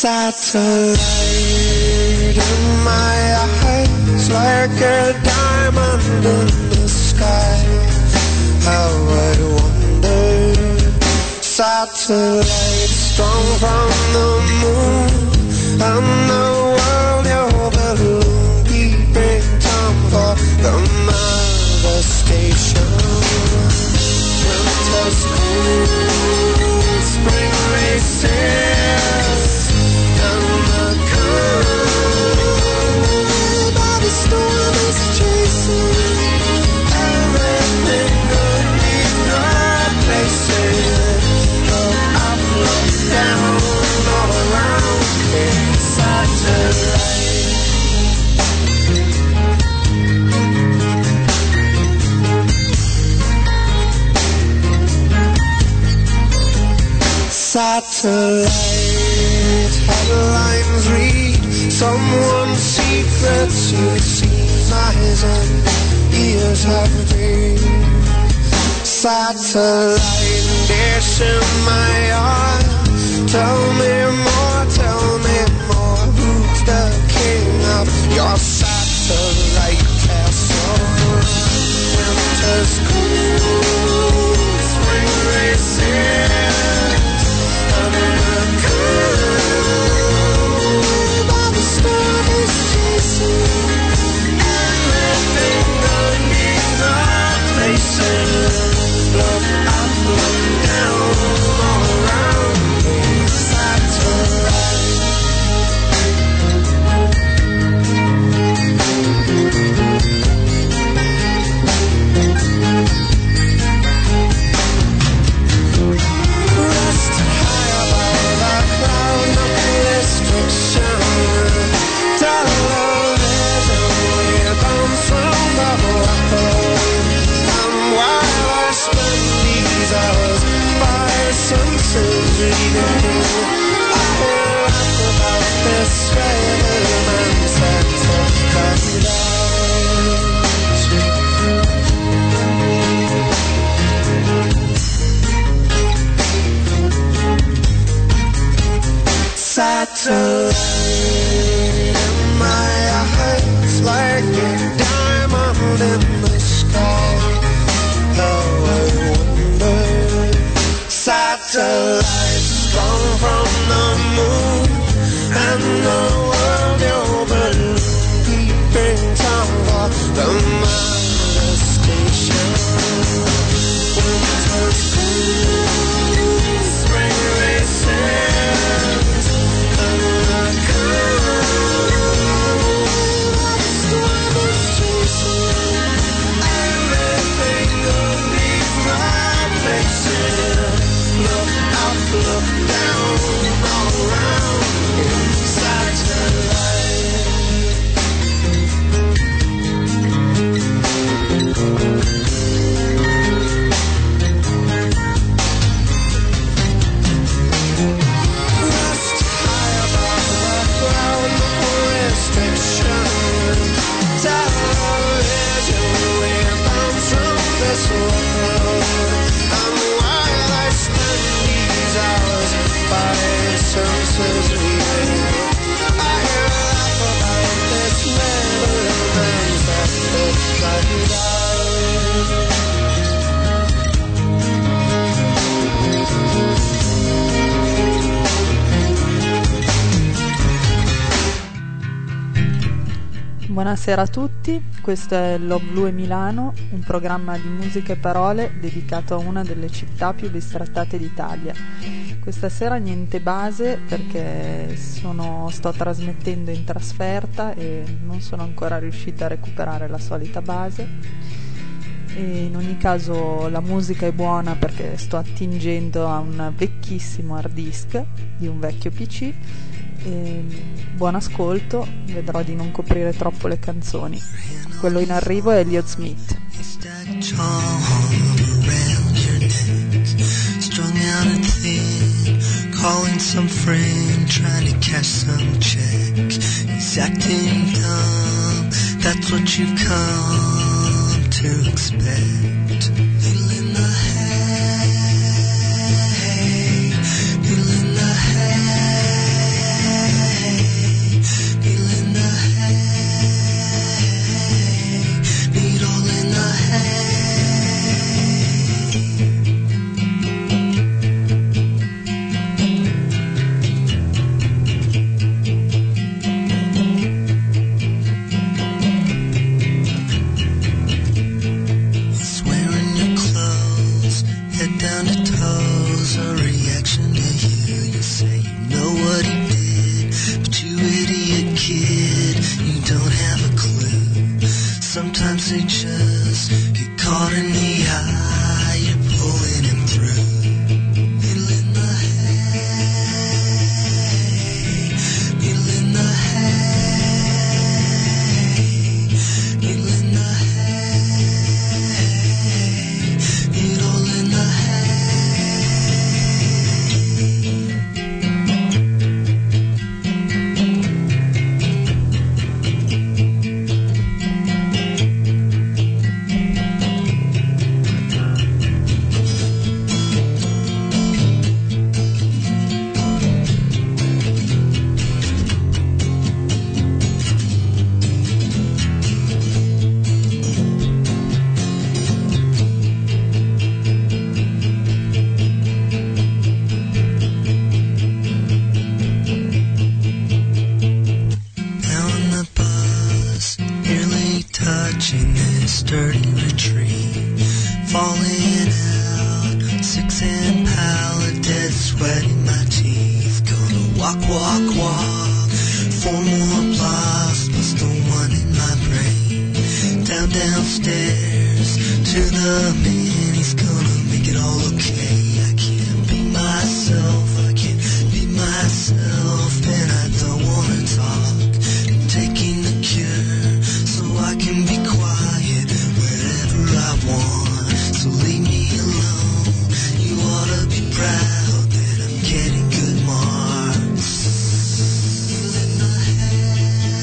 Satellite in my eyes, like a diamond in the sky. How I wonder. Satellite strong from the moon, and the world your balloon, keeping time for the mother station. Winter's cool, spring races, and the cold by the storm is chasing. Everything good needs replacing. Look up, look down, all around me. Satellite. Satellite headlines read someone's secrets you've seen, eyes and ears have been. Satellite dish in my eye, tell me more, who's the king of your satellite castle? Winter's cool, spring races, look up, look down, all around me. Satellite. Rest high above the cloud, no restriction. Television, we bounce from the world. While I spend these hours by senses reading, I laugh about this rhythm and satellite in my eyes, like a diamond in the sky. Satellite strong from the moon, and the world your balloon, keeping time for the mother station. Winter's cool, spring races, and the cold storm is chasing. Everything will be replacing. Look up, look down, all around, satellite. Rest high above the cloud, no restriction. Television, we're bound from this world. And while I spend these hours by senses reading, I laugh about this little man's that looks like that. Buonasera a tutti, questo è Love Blue e Milano, un programma di musica e parole dedicato a una delle città più bistrattate d'Italia. Questa sera niente base perché sto trasmettendo in trasferta e non sono ancora riuscita a recuperare la solita base. E in ogni caso la musica è buona perché sto attingendo a un vecchissimo hard disk di un vecchio PC. Buon ascolto, vedrò di non coprire troppo le canzoni. Quello in arrivo è Elliott Smith. Calling some friend, trying to cash some check. He's acting young, that's what you've come to expect. Feeling the hay, feeling the hay. walk, walk. 4 more blocks plus the one in my brain. Downstairs to the man, he's gonna make it all okay. I can't be myself, I can't be myself, and I don't wanna talk. I'm taking the cure so I can be quiet wherever I want. So leave me alone, you ought to be proud that I'm getting good marks. Needle in the hay,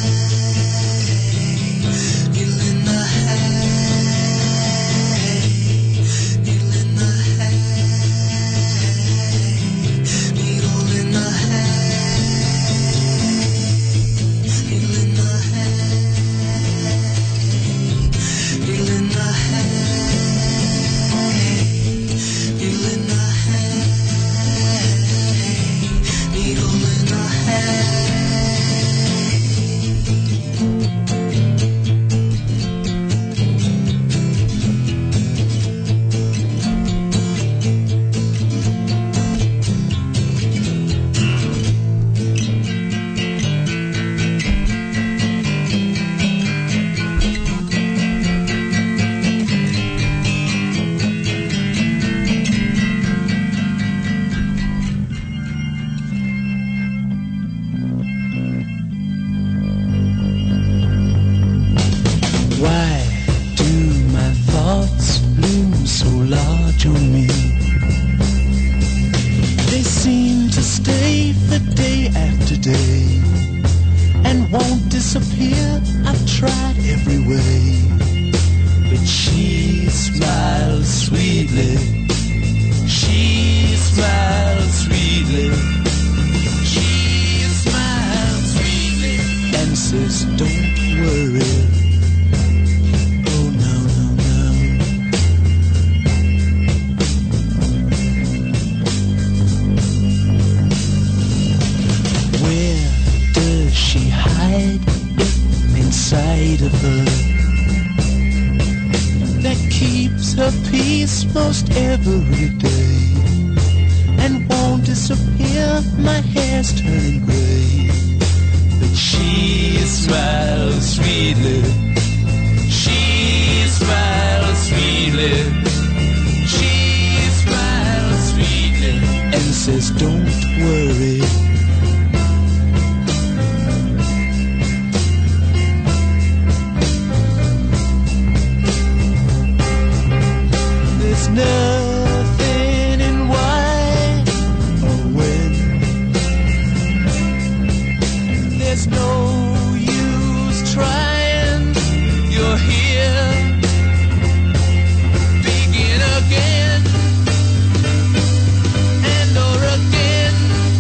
needle in the hay, needle in the hay, needle in the hay, needle in the hay, needle in the hay, needle in the hay, needle in the hay. Why do my thoughts loom so large on me? They seem to stay for day after day and won't disappear. I've tried every way, but she smiles sweetly. She smiles sweetly. She smiles sweetly and says, "Don't worry." Oh no, no, no. Where does she hide it inside of her that keeps her peace most every day and won't disappear? My hair's turning gray, but she smiles sweetly. She smiles sweetly. She smiles sweetly and says, "Don't worry." There's nothing in why or when. There's no use trying. You're here. Begin again and or again.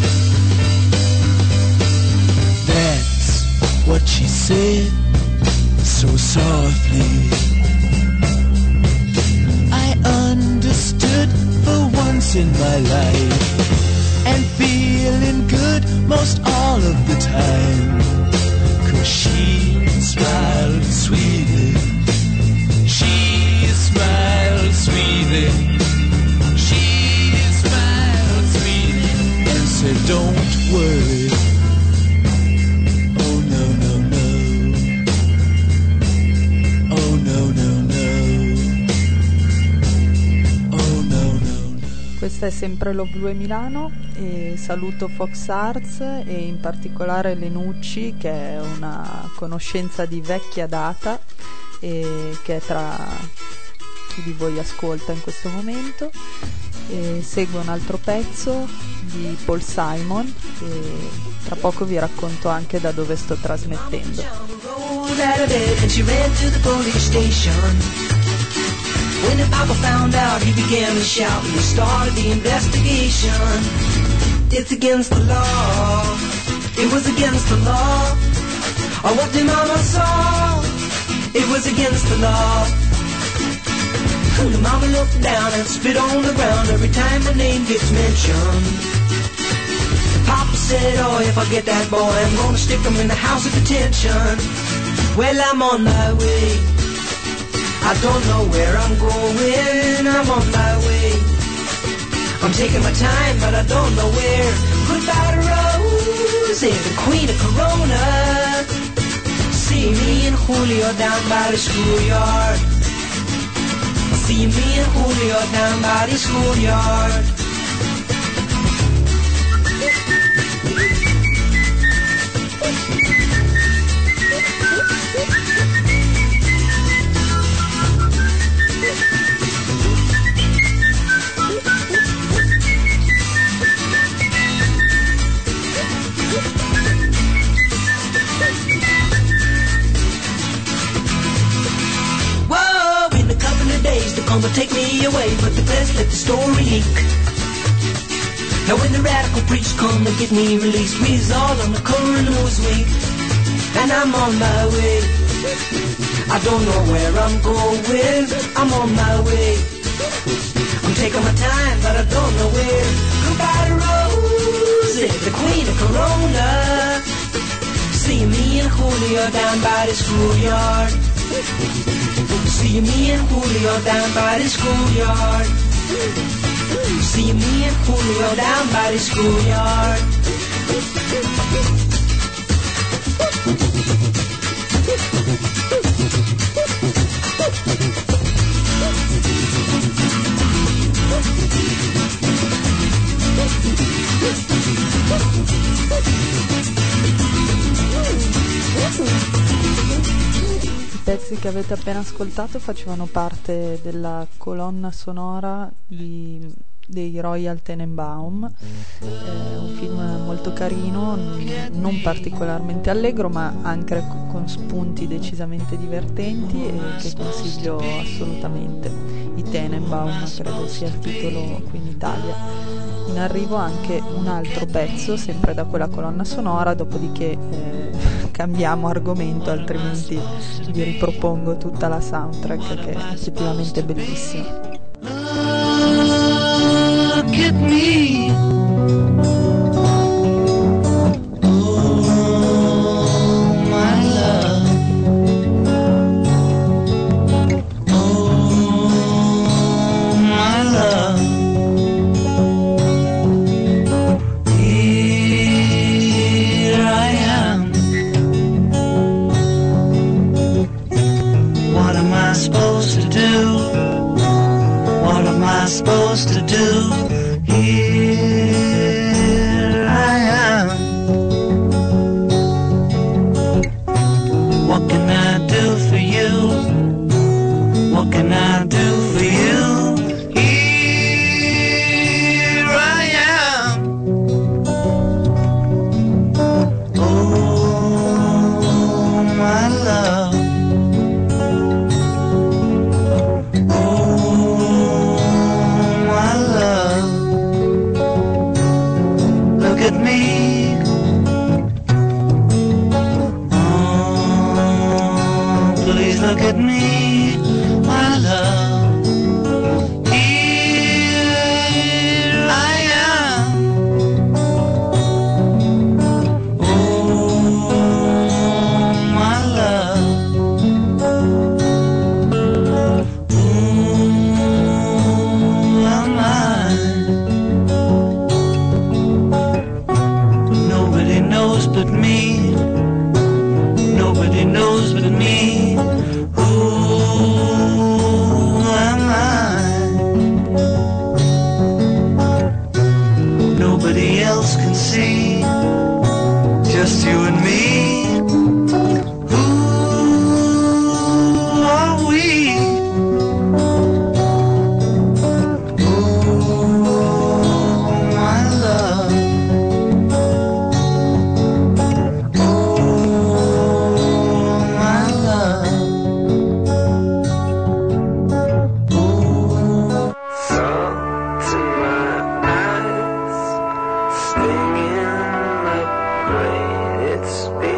That's what she said so softly. I understood for once in my life and feeling good most all of the time. 'Cause she smiled sweetly. She smiled sweetly. She smiled sweetly and said, "Don't worry." Oh no, no, no. Oh no, no, no. Oh no, no, no. Questa è sempre Lo Blu e Milano e saluto Fox Arts e in particolare Lenucci, che è una conoscenza di vecchia data e che è tra chi di voi ascolta in questo momento. E segue un altro pezzo di Paul Simon e tra poco vi racconto anche da dove sto trasmettendo. When the papa found out, he began to shout and he started the investigation. It's against the law. It was against the law. Or what the mama saw. It was against the law. The mama looked down and spit on the ground every time my name gets mentioned. The papa said, "Oh, if I get that boy, I'm gonna stick him in the house of detention." Well, I'm on my way. I don't know where I'm going, I'm on my way. I'm taking my time, but I don't know where. Goodbye to Rose, Rosie, the queen of Corona. See me and Julio down by the schoolyard. See me and Julio down by the schoolyard. Gonna take me away, but the best let the story leak. Now when the radical preach come to get me released, we's all on the coroner's week, and I'm on my way. I don't know where I'm going, I'm on my way. I'm taking my time, but I don't know where. Goodbye to Rosie, the queen of Corona. See me and Julio down by the schoolyard. See me and Julio down by the schoolyard. See me and Julio down by the schoolyard. I pezzi che avete appena ascoltato facevano parte della colonna sonora dei Royal Tenenbaum, un film molto carino, non particolarmente allegro ma anche con spunti decisamente divertenti e che consiglio assolutamente. I Tenenbaum credo sia il titolo qui in Italia. In arrivo anche un altro pezzo sempre da quella colonna sonora, dopodiché cambiamo argomento, altrimenti vi ripropongo tutta la soundtrack che è effettivamente bellissima. Look at me. Oh, my love. Oh, my love. Here I am. What am I supposed to do? What am I supposed to do? Here I am. What can I do for you? What can I do for you? Here I am. Oh, my love. Look at me. Oh, please look at me, my love. Here I am. Oh, my love. Ooh, am I? Nobody knows but me. Nobody knows but me. Who am I? Nobody else can see. Just you and me. Who are we? Oh, my love. It's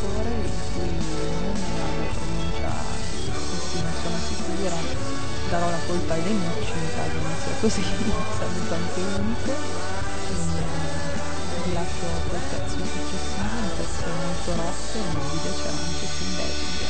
ascoltatore il cui nome ha una pronuncia di cui non sono sicura, darò la colpa ai nemici in caso non sia così. Salutante unico. Vi lascio col pezzo successivo, un pezzo molto rock, e nel video c'era anche Tim Basinger.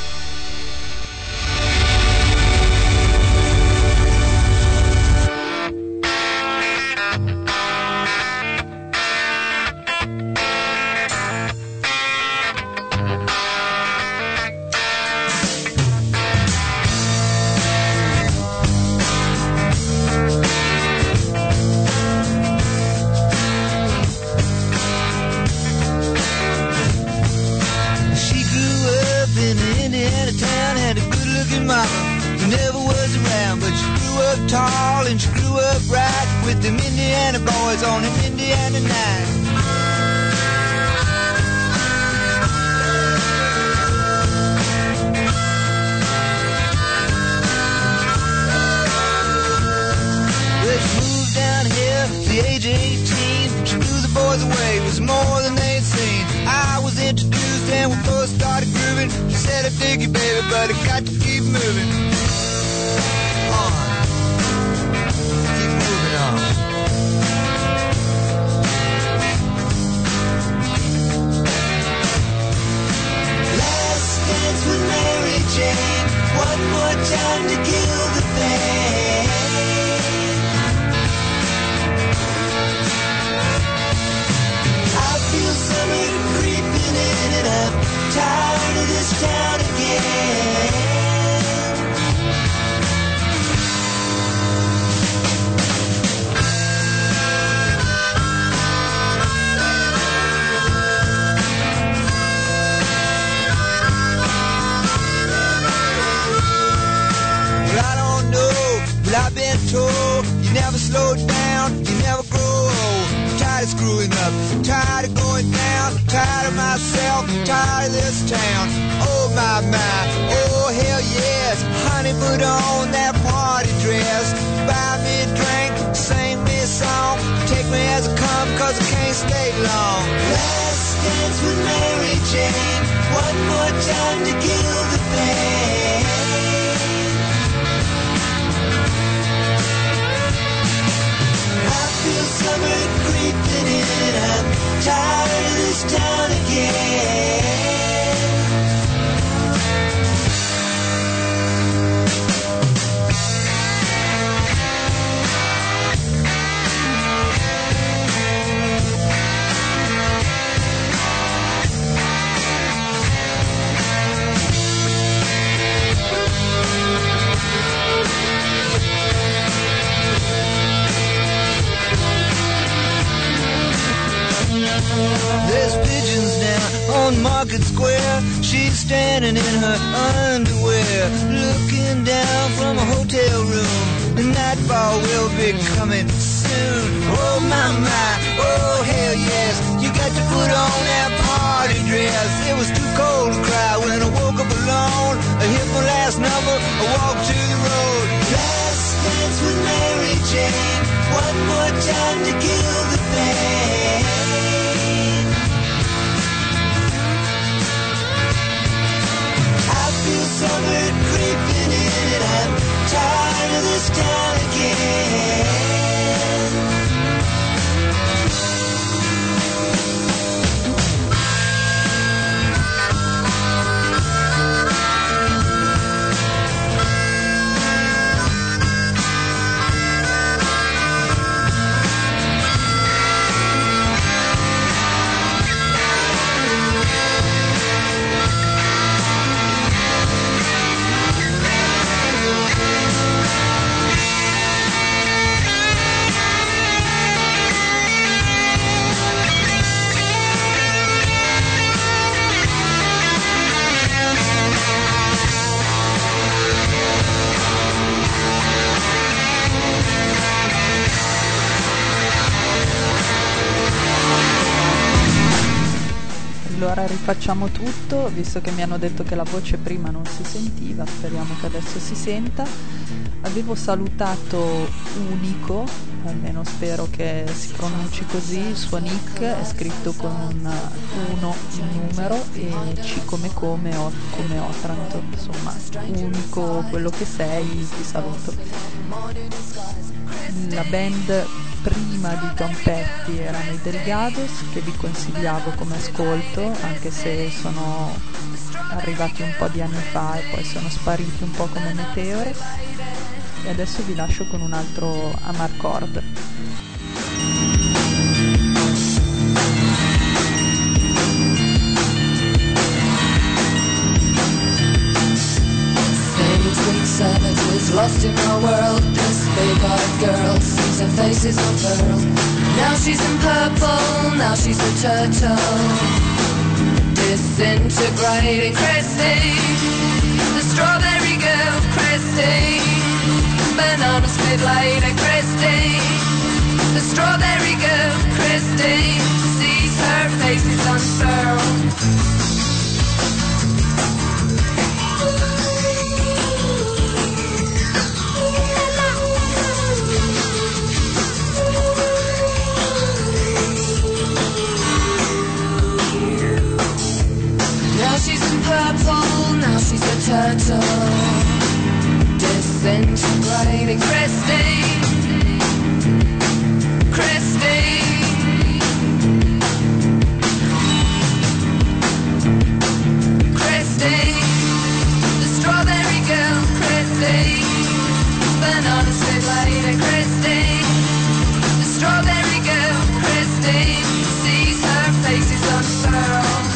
Tall and she grew up right with them Indiana boys on an Indiana night. Well, she moved down here at the age of 18. She blew the boys away, it was more than they'd seen. I was introduced and we both started grooving. She said, I dig you, baby, but I got to keep moving. With Mary Jane, one more time to kill the pain. I feel summer creeping in and I'm tired of this town again. I've been told you never slow down, you never grow old. I'm tired of screwing up, tired of going down, tired of myself, tired of this town. Oh my, oh hell yes. Honey, put on that party dress, buy me a drink, sing me a song, take me as I come, cause I can't stay long. Last dance with Mary Jane, one more time to kill the pain. Feel summer creeping in, I'm tired of this town again. There's pigeons down on Market Square. She's standing in her underwear, looking down from a hotel room. The nightfall will be coming soon. Oh my, oh hell yes. You got to put on that party dress. It was too cold to cry when I woke up alone. I hit my last number, I walked to the road. Last dance with Mary Jane, one more time to kill the pain. Feel summer creeping in and I'm tired of this town again. Allora rifacciamo tutto, visto che mi hanno detto che la voce prima non si sentiva, speriamo che adesso si senta. Avevo salutato Unico, almeno spero che si pronunci così, il suo nick è scritto con un 1 in numero e C come O come Otranto, insomma, Unico quello che sei, ti saluto. La band prima di Tom Petty erano i Delgados, che vi consigliavo come ascolto, anche se sono arrivati un po' di anni fa e poi sono spariti un po' come meteore. E adesso vi lascio con un altro Amarcord. Savages lost in our world. This big-eyed girl sees her faces unfurled. Now she's in purple, now she's a turtle, disintegrating. Christy, the strawberry girl. Christy, banana split lady. Christy, the strawberry girl. Christy sees her faces unfurled. Now she's in purple, now she's a turtle, disintegrating. Christy, Christy, Christy, the strawberry girl. Christy, banana split lady. Christy, the strawberry girl. Christy sees her faces unfurled.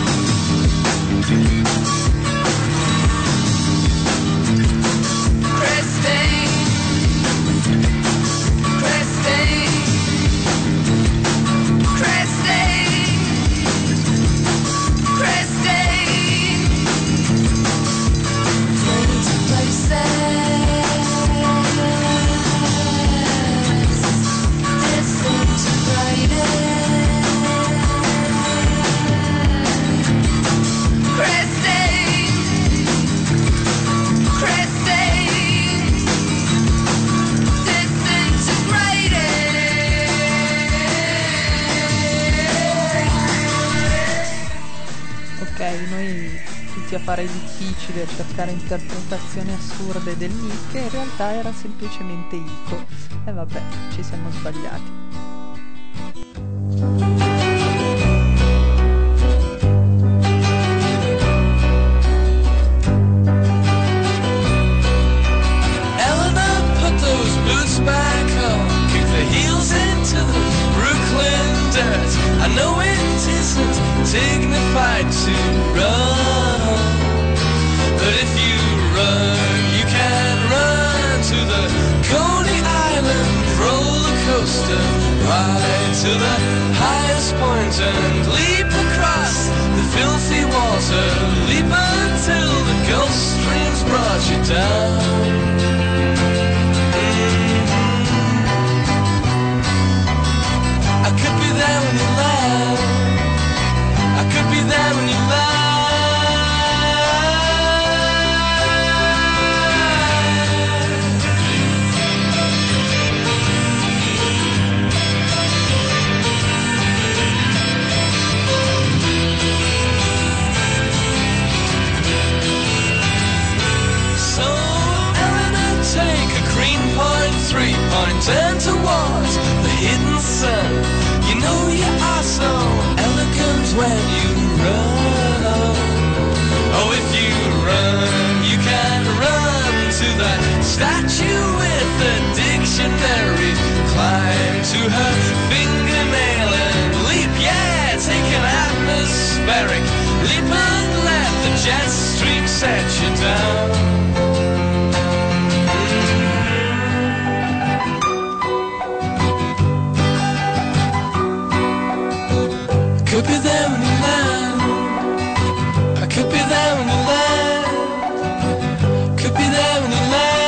Noi tutti a fare difficile, a cercare interpretazioni assurde del nick, in realtà era semplicemente Ico. E vabbè, ci siamo sbagliati. Eleanor, put those boots back on, kick the heels into the Brooklyn dirt. I know it isn't dignified to run, but if you run, you can run to the Coney Island roller coaster, ride to the highest point and leap across the filthy water, leap until the Gulf Stream's brought you down. I could be there when you land, I could be there when you land. So, Eleanor, take a green point, 3 point, turn towards the hidden sun. You know you are so elegant when you run. Oh, if you run, you can run to that statue with the dictionary. Climb to her fingernail and leap, yeah, take an atmospheric leap and let the jet stream set you down. Could be there when you land, I could be there when you land, could be there when you land.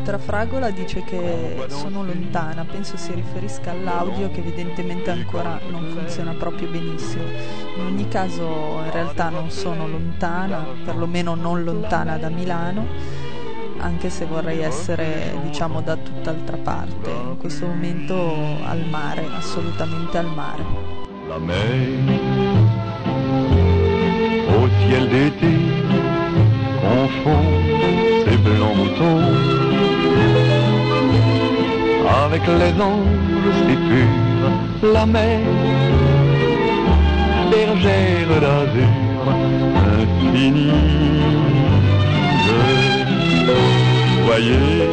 Fragola dice che sono lontana, penso si riferisca all'audio che evidentemente ancora non funziona proprio benissimo. In ogni caso in realtà non sono lontana, perlomeno non lontana da Milano, anche se vorrei essere, diciamo, da tutt'altra parte. In questo momento al mare, assolutamente al mare. La mer au ciel d'été confond ses blancs moutons avec les anges si purs. La mer, bergère d'azur infinie. Voyez,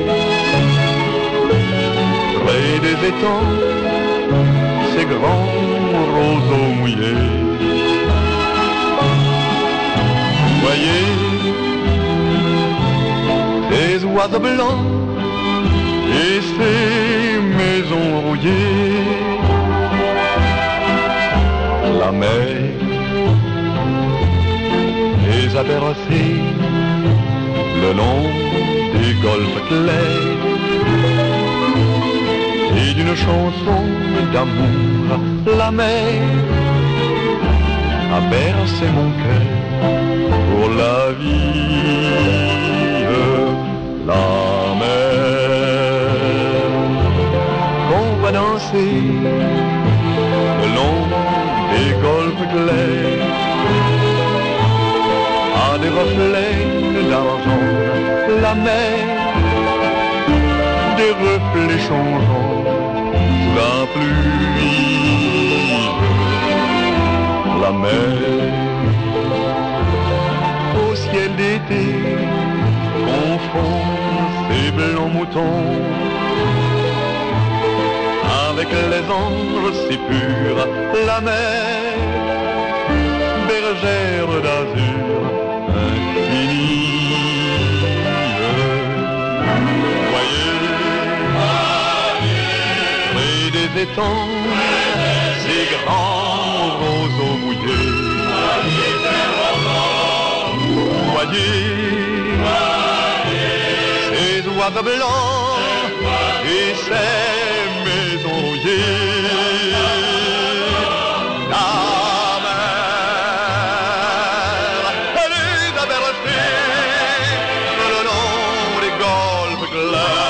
près des étangs, ces grands roseaux mouillés. Voyez, des oiseaux blancs et ces maisons rouillées. La mer les a bercés le long des golfes clairs et d'une chanson d'amour. La mer a bercé mon cœur pour la vie. La mer qu'on va danser le long des golfes clairs à des reflets d'argent. La mer, des reflets changeants sous la pluie. La mer, au ciel d'été, confond ses blancs moutons avec les anges si purs. La mer, bergère d'azur infinie. Des étangs, ces grands roseaux mouillés. Voyez, ces oiseaux blancs et ces maisons rouillées. La mer, elle les a bercés le long des golfes clairs.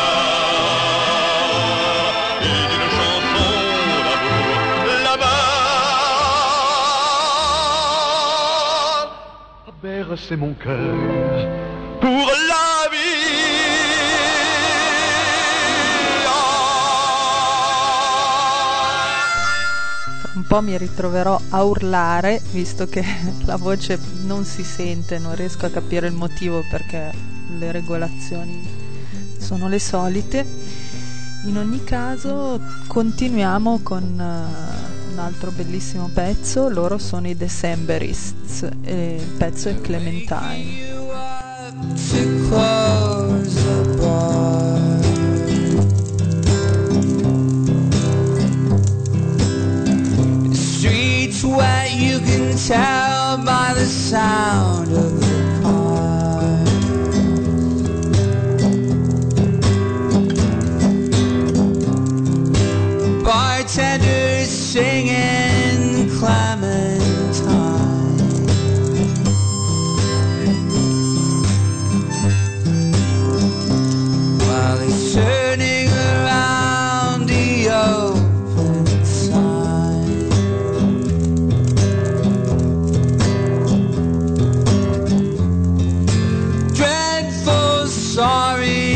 C'est mon cœur pour la vie. Un po' mi ritroverò a urlare, visto che la voce non si sente, non riesco a capire il motivo perché le regolazioni sono le solite. In ogni caso continuiamo con un altro bellissimo pezzo. Loro sono i Decemberists e il pezzo è Clementine. Streets where you can tell by the sound of the car. Bartenders singing Clementine while he's turning around the open sign. Dreadful sorry.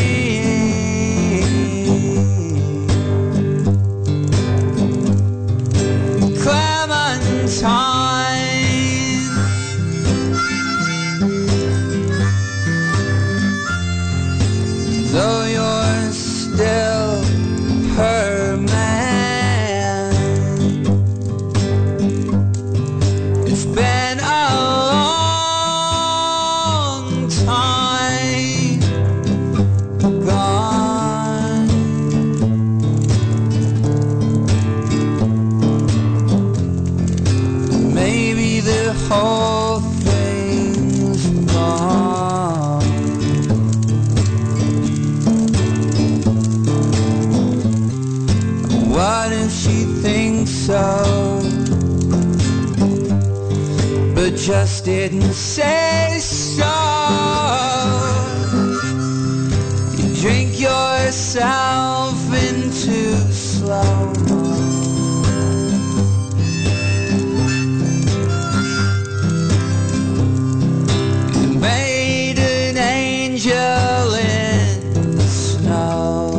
Though you're still her man, it's been a long time gone. Maybe the whole thing's gone. so, but just didn't say so. You drink yourself into slow-mo. You made an angel in the snow.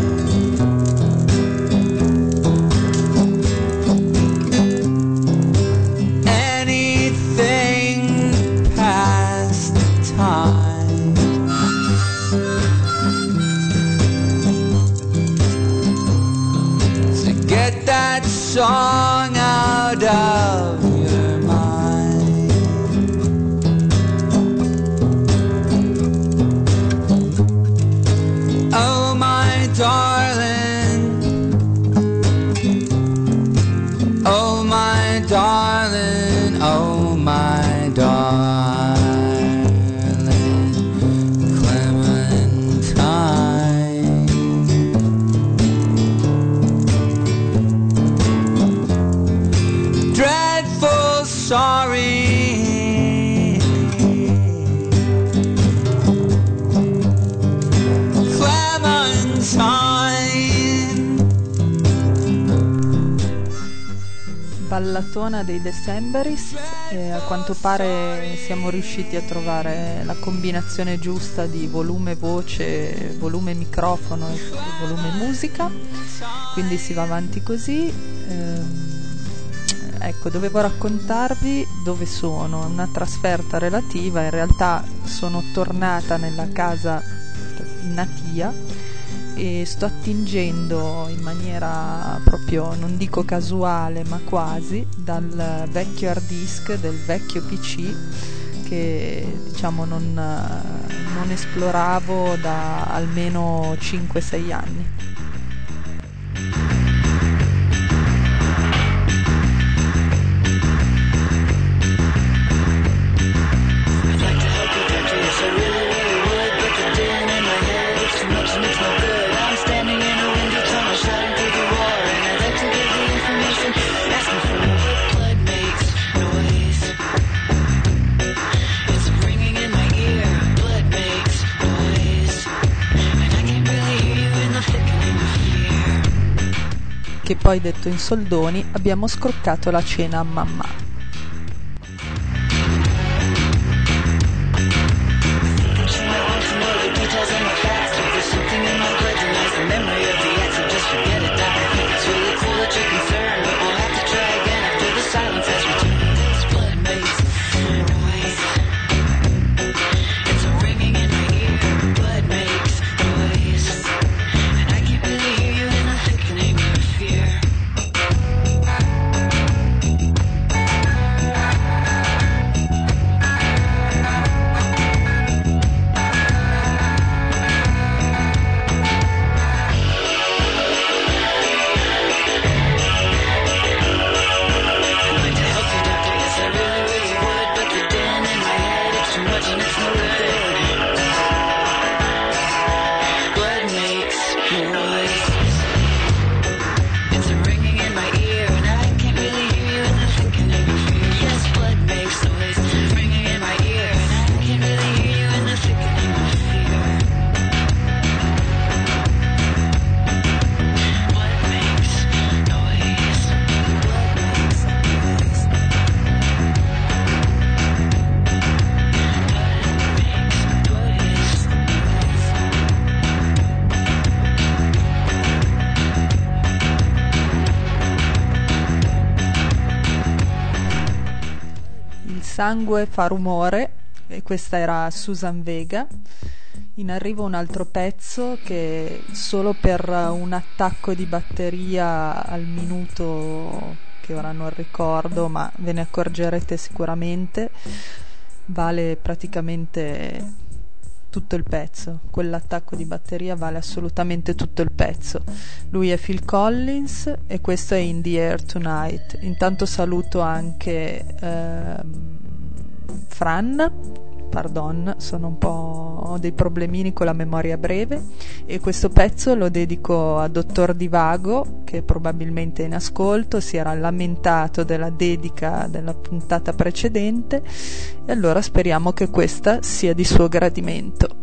Song out of your mind. Oh my darling, oh my darling, oh my darling Clementine. Sorry, Clementine. Ballatona dei Decemberists, e a quanto pare siamo riusciti a trovare la combinazione giusta di volume voce, volume microfono e volume musica, quindi si va avanti così. Ecco, dovevo raccontarvi dove sono, una trasferta relativa. In realtà sono tornata nella casa natia e sto attingendo in maniera proprio, non dico casuale, ma quasi, dal vecchio hard disk, del vecchio PC che diciamo non esploravo da almeno 5-6 anni. Che poi, detto in soldoni, abbiamo scroccato la cena a mamma. Sangue fa rumore, e questa era Susan Vega. In arrivo un altro pezzo che solo per un attacco di batteria al minuto, che ora non ricordo, ma ve ne accorgerete sicuramente, vale praticamente tutto il pezzo. Quell'attacco di batteria vale assolutamente tutto il pezzo. Lui è Phil Collins e questo è In the Air Tonight. Intanto saluto anche Fran pardon, sono un po', ho dei problemini con la memoria breve, e questo pezzo lo dedico a Dottor Divago, che probabilmente è in ascolto, si era lamentato della dedica della puntata precedente, e allora speriamo che questa sia di suo gradimento.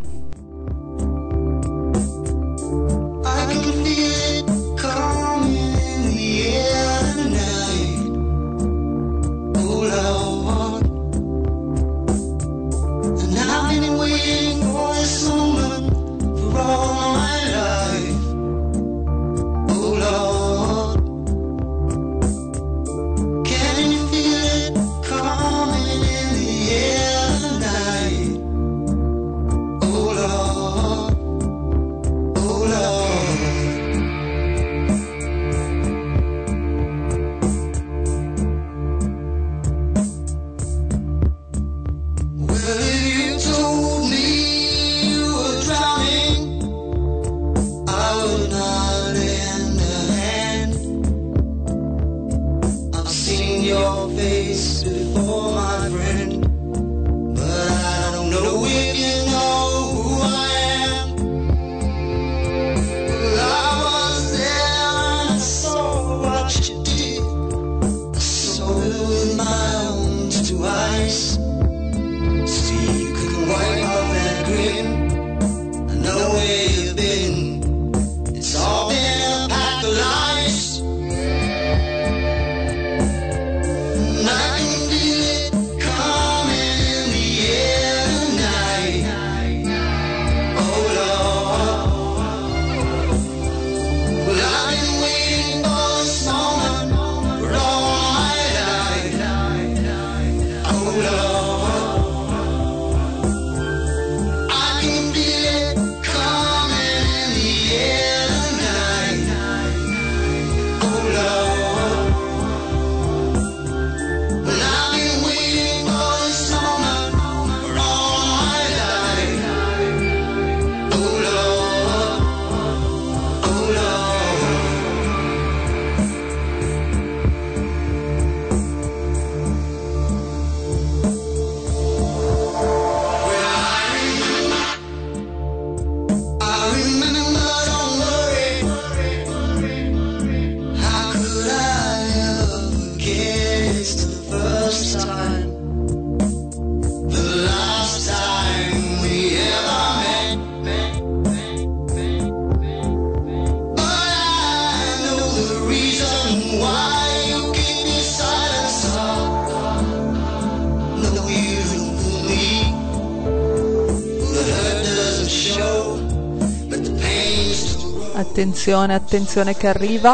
Attenzione, attenzione che arriva.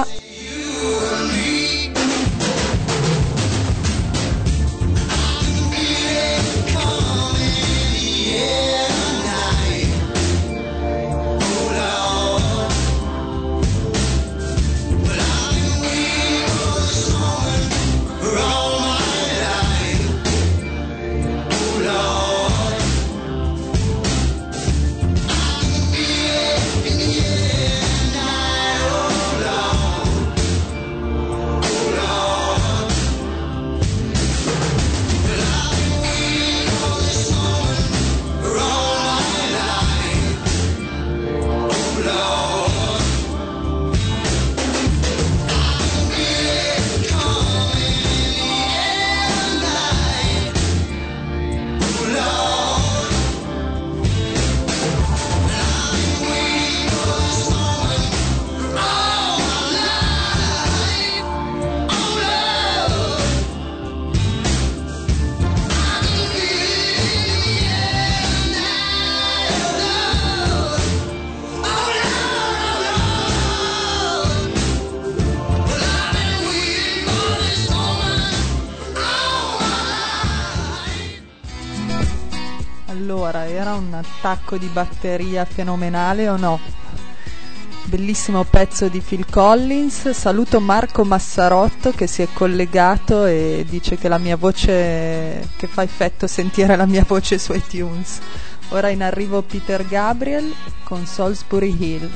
Allora, era un attacco di batteria fenomenale o no? Bellissimo pezzo di Phil Collins. Saluto Marco Massarotto che si è collegato e dice che la mia voce, che fa effetto sentire la mia voce su iTunes. Ora in arrivo Peter Gabriel con Salisbury Hill.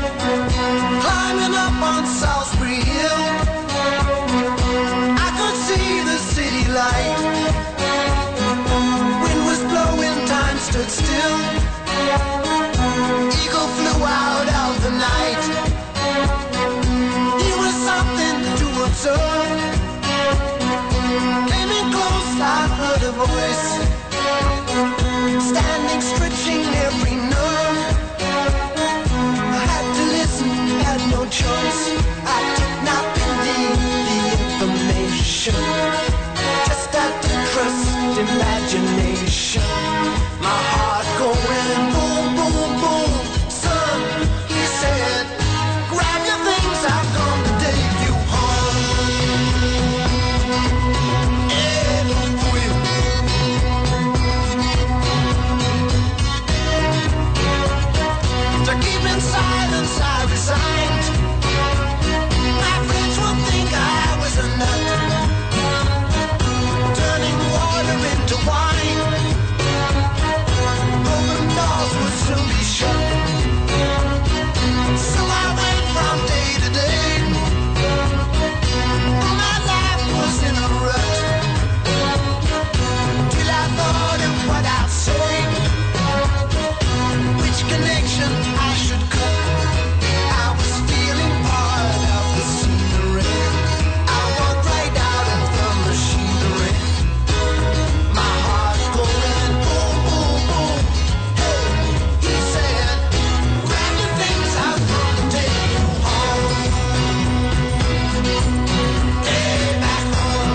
Climbing up on Salisbury Hill, I could see station. My heart going boom, boom, boom. Son, he said, grab your things, I've come to take you home. Yeah, to keep in silence, I resigned. My friends will think I was a nut, turning water into wine. Broken doors would soon be shut. So I went from day to day. My life was in a rut, till I thought of what I'd say, which connection I should cut. I was feeling part of the scenery. I walked right out of the machinery. My heart going boom, boom, boom. Hey, he said, grab your things, I'll come to take you home. Hey, back home.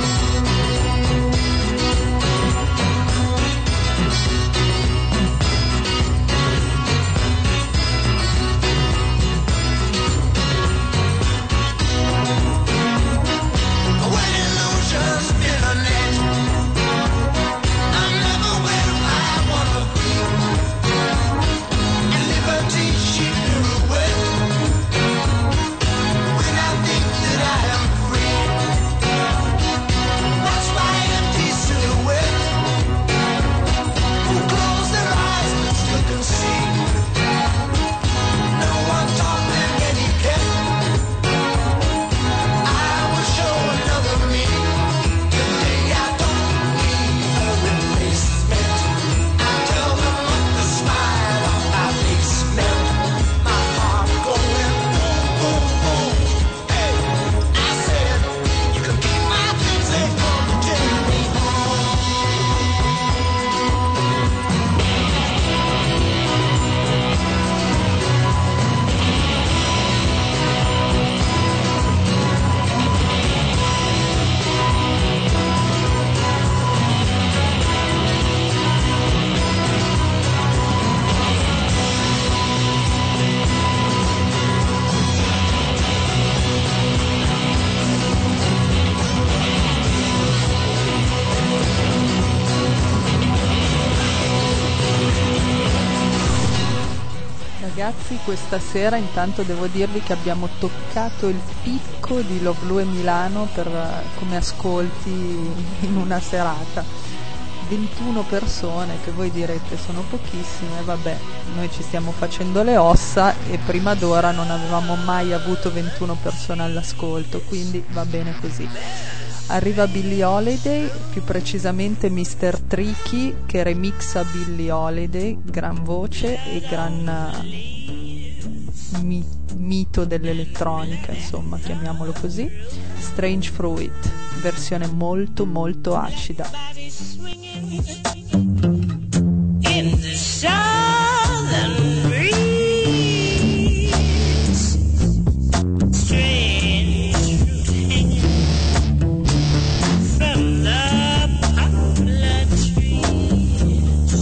When illusions in a net, I'm never where I wanna be. And liberty she pirouette, when I think that I am free. Watch my empty silhouette, who close their eyes but still can see. No one taught them etiquette. I will show another me. Today I don't need a replacement. I tell them what the smile on my face meant. My heart going boom, boom, boom. Hey, I said, you can keep my things, they come to take me home. Ragazzi, questa sera intanto devo dirvi che abbiamo toccato il picco di Love Blue e Milano per come ascolti in una serata. 21 persone, che voi direte sono pochissime, vabbè, noi ci stiamo facendo le ossa e prima d'ora non avevamo mai avuto 21 persone all'ascolto, quindi va bene così. Arriva Billie Holiday, più precisamente Mr. Tricky, che remixa Billie Holiday, gran voce e gran mito dell'elettronica, insomma, chiamiamolo così. Strange Fruit, versione molto molto acida. In the southern breeze, strange fruit hanging from the poplar trees.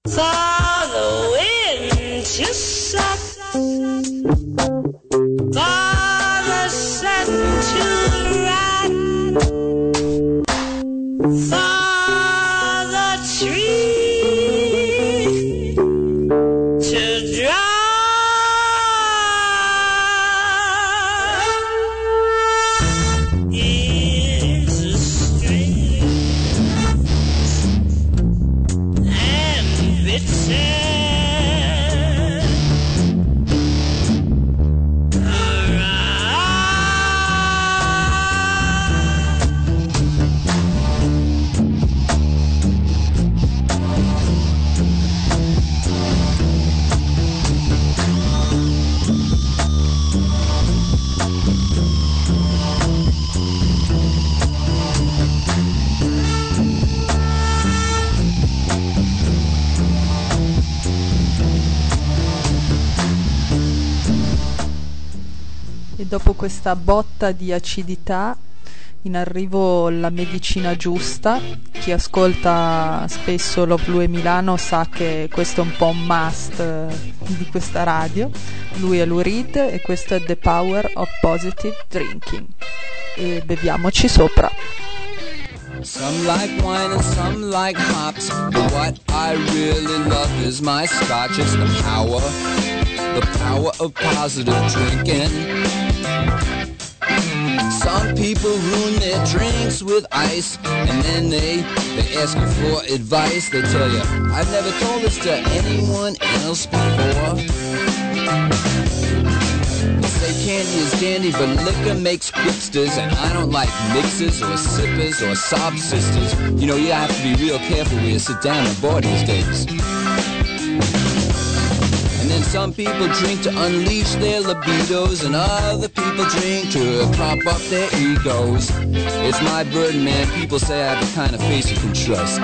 for the wind to suck, for the sun to rise, for the tree to dry. It's a strange and bitter E dopo questa botta di acidità, in arrivo la medicina giusta. Chi ascolta spesso Love Blue e Milano sa che questo è un po' un must di questa radio. Lui è Lou Reed e questo è The Power of Positive Drinking. E beviamoci sopra. Some like wine and some like hops, but what I really love is my scotch. It's the power of positive drinking. Some people ruin their drinks with ice, and then they ask you for advice. They tell you, I've never told this to anyone else before. They say candy is dandy, but liquor makes quipsters, and I don't like mixers or sippers or sob sisters. You know, you have to be real careful where you sit down on board these days. And then some people drink to unleash their libidos, and other people drink to prop up their egos. It's my burden, man. People say I have the kind of face you can trust.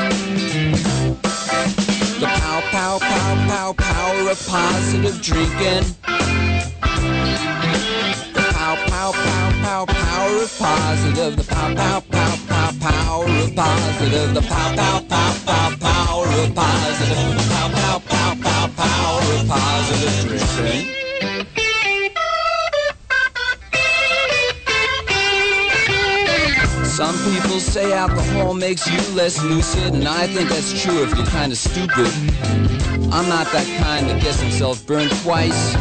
The pow, pow, pow, pow, power of positive drinking. The pow, pow, pow, pow, power of positive. The pow, pow, pow, pow, power of positive. The pow, pow, pow, pow, power of positive. The pow, pow, pow, pow, power of positive drinking. Some people say alcohol makes you less lucid, and I think that's true if you're kind of stupid. I'm not that kind that gets himself burned twice.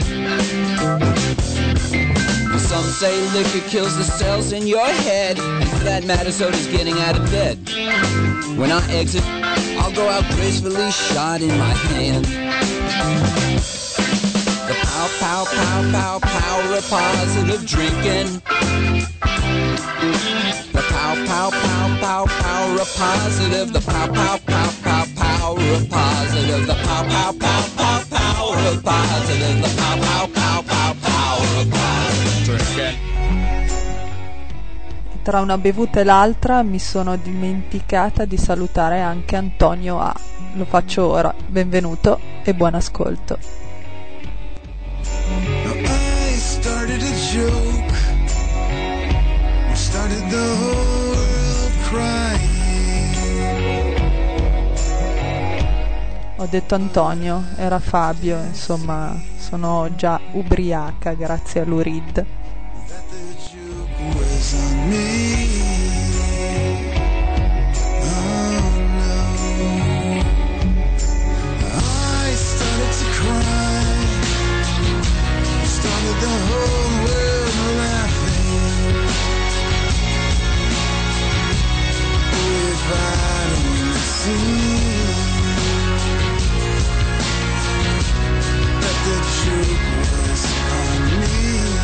Some say liquor kills the cells in your head, and for that matter, so does getting out of bed. When I exit, I'll go out gracefully, shot in my hand. The pow, pow, pow, pow, power of positive drinking. The pow, pow, pow, pow, power of positive. The pow, pow, pow, pow, power of positive. The pow, pow, pow, pow, power of positive. The pow, pow, pow, pow, power of positive drinking. Tra una bevuta e l'altra mi sono dimenticata di salutare anche Antonio A. Lo faccio ora. Benvenuto e buon ascolto. I started a joke, started the whole world crying. Ho detto Antonio, era Fabio, insomma sono già ubriaca grazie a Lou Reed. That the joke was on me. Oh no. I started to cry, started the whole world laughing. If I'd only seen that the joke was on me.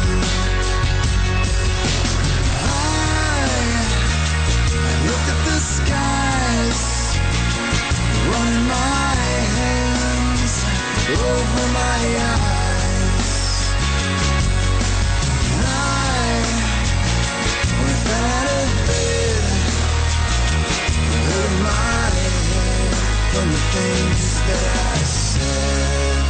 I looked at the skies, running my hands over my eyes. I went out of bed, hurt my head from the things that I said,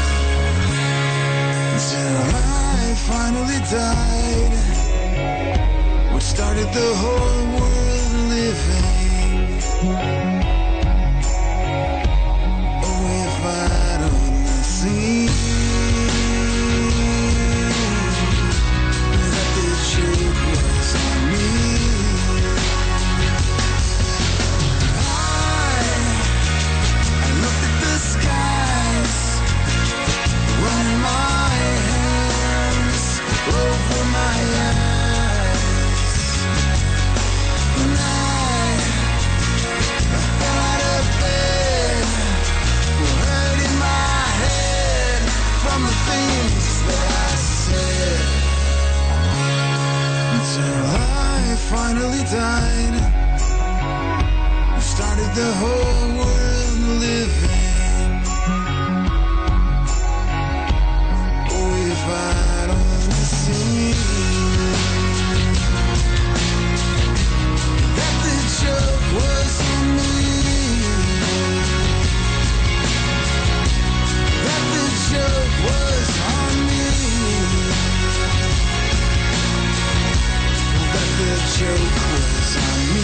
until I finally died. What started the whole world living? Oh, finally died, we started the whole world living. Oh, if I'd only seen that the joke was on me, that the joke was on me, that the joke was on me.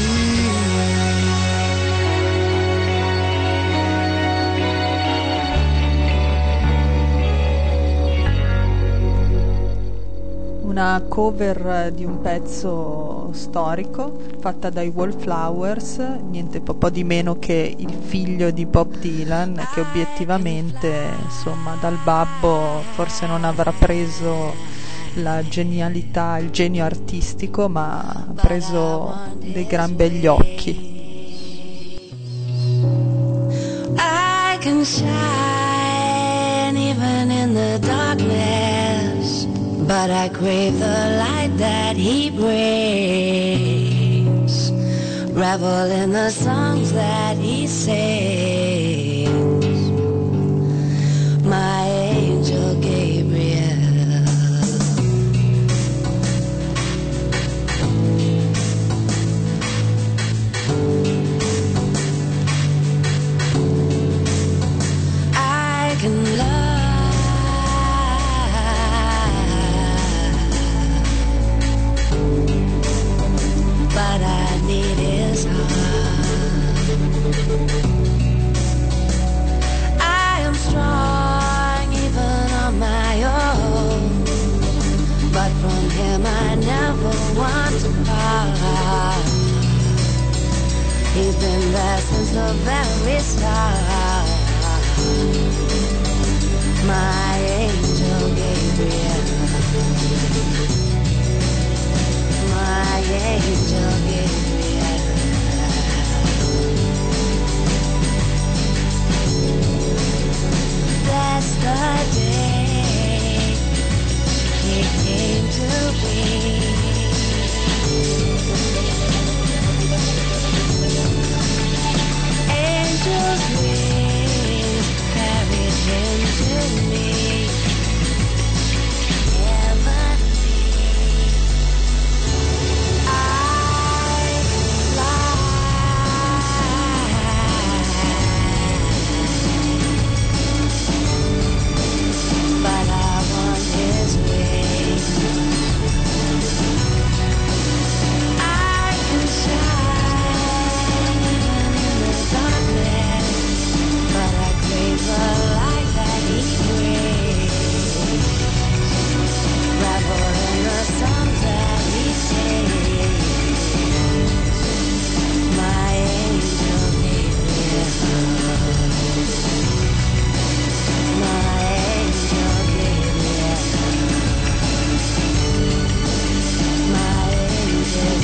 Una cover di un pezzo storico fatta dai Wallflowers, niente po' di meno che il figlio di Bob Dylan, che obiettivamente, insomma, dal babbo forse non avrà preso la genialità, il genio artistico, ma ha preso dei gran begli occhi. I can shine even in the darkness, but I crave the light that he brings. Revel in the songs that he sings. My angel Gabriel. I can love, but I need his heart. I am strong even on my own, but from him I never want to part. He's been there since the very start. My angel Gabriel. My angel Gabriel. That's the day he came to be. Angels wings carried him to me. Heavenly, I fly, but I want his wings. I can shine even in the darkness, but I crave the light that he brings. Revel in the songs that he sings. My angel Gabriel. My angel Gabriel. My angel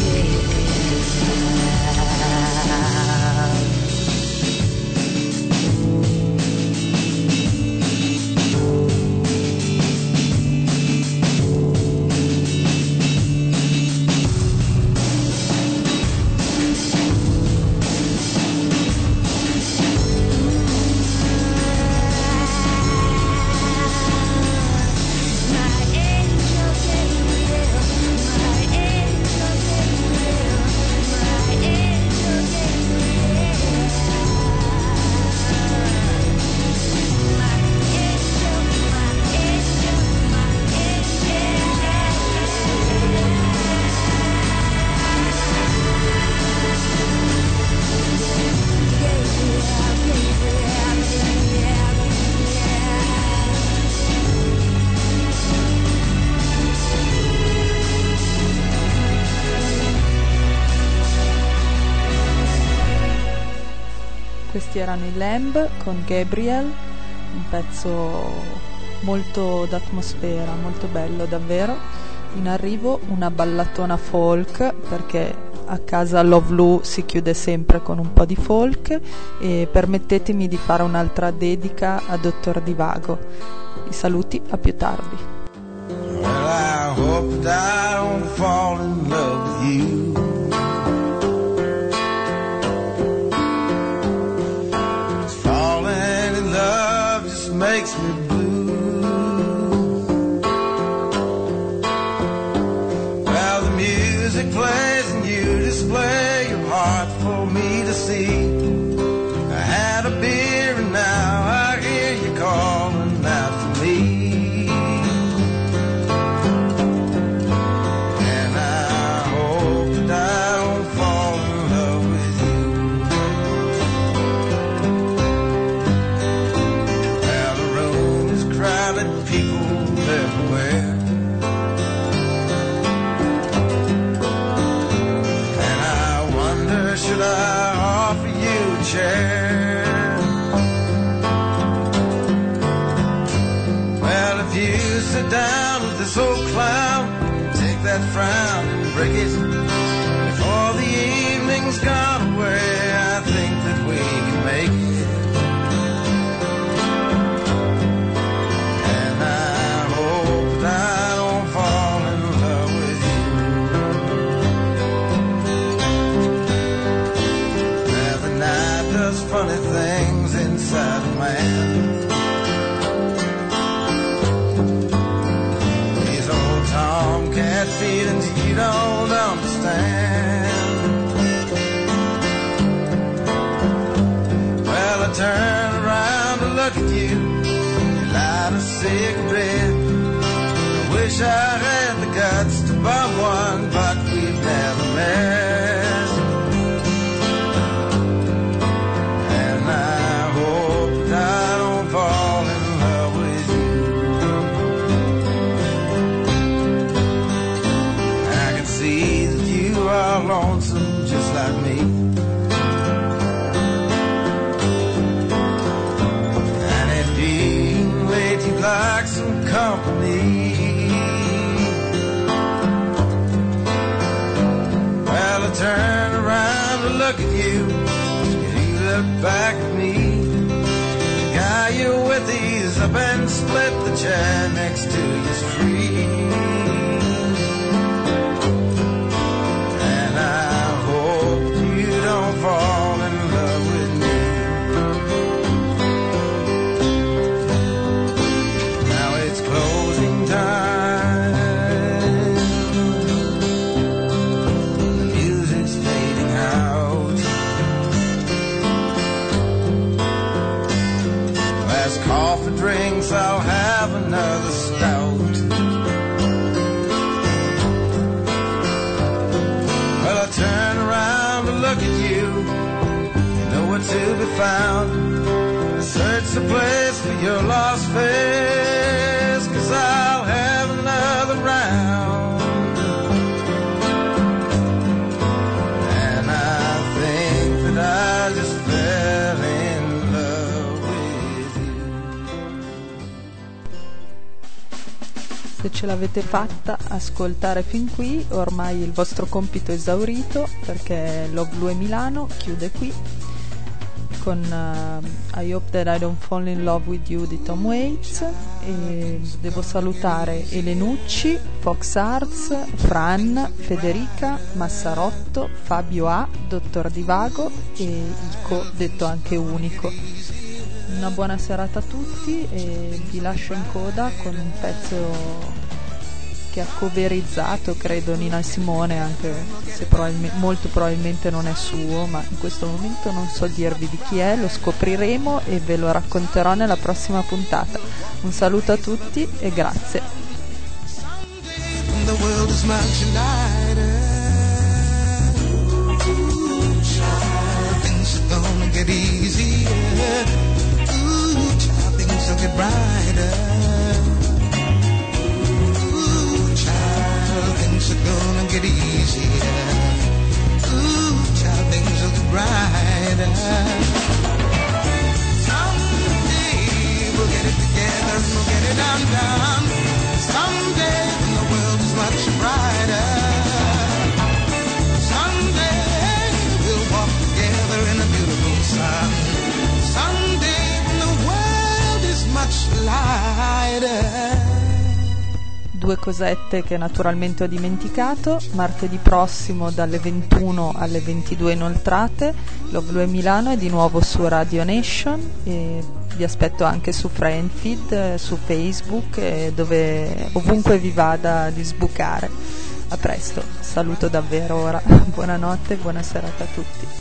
Questi erano i Lamb con Gabriel, un pezzo molto d'atmosfera, molto bello davvero. In arrivo una ballatona folk, perché a casa Love Lu si chiude sempre con un po' di folk, e permettetemi di fare un'altra dedica a Dottor Divago. I saluti, a più tardi. Well, I hope that I don't fall in love with you. makes me blue. Well, the music plays and you display your heart for me to see. I had a beer and now I hear you calling out for me. And I hope that I don't fall in love with you. Well, the room is crowded, people everywhere. And I wonder, should I offer you a chair? If you sit down with this old clown, take that frown and break it. Before the evening's gone away, I think that we can make it. And I hope that I don't fall in love with you. Now the night does funny things inside a man. Tomcat feelings you don't understand. Well, I turn around to look at you, you light a cigarette. I wish I had the guts to bum one, but we've never met. And I hope that I don't fall in love with you. See that you are lonesome just like me. And if being late you'd like some company, well, I turn around to look at you, and you look back at me. The guy you're with, he's up and split the chair next to you's free. Don't fall in love with me. Now it's closing time. The music's fading out. Last coffee drinks, I'll have another stout. Well, I turn around to look at you, nowhere to be found. Search the place for your lost face, 'cause I'll have another round. And I think that I just fell in love with you. Se ce l'avete fatta ascoltare fin qui, ormai il vostro compito è esaurito, perché Love Blue Milano chiude qui con I Hope That I Don't Fall in Love With You di Tom Waits. E devo salutare Elenucci, Fox Arts, Fran, Federica, Massarotto, Fabio A, Dottor Divago e Ico, detto anche Unico. Una buona serata a tutti e vi lascio in coda con un pezzo che ha coverizzato, credo, Nina Simone, anche se molto probabilmente non è suo, ma in questo momento non so dirvi di chi è, lo scopriremo e ve lo racconterò nella prossima puntata. Un saluto a tutti e grazie. Get brighter. Ooh, child, things are gonna get easier. Ooh, child, things will get brighter. Someday we'll get it together and we'll get it undone. Someday when the world is much brighter. Someday we'll walk together in a beautiful sun. Someday when the world is much lighter. Due cosette che naturalmente ho dimenticato: martedì prossimo dalle 21 alle 22 inoltrate Love Blue Milano è di nuovo su Radio Nation, e vi aspetto anche su Friendfeed, su Facebook, dove ovunque vi vada di sbucare. A presto, saluto davvero ora, buonanotte e buona serata a tutti.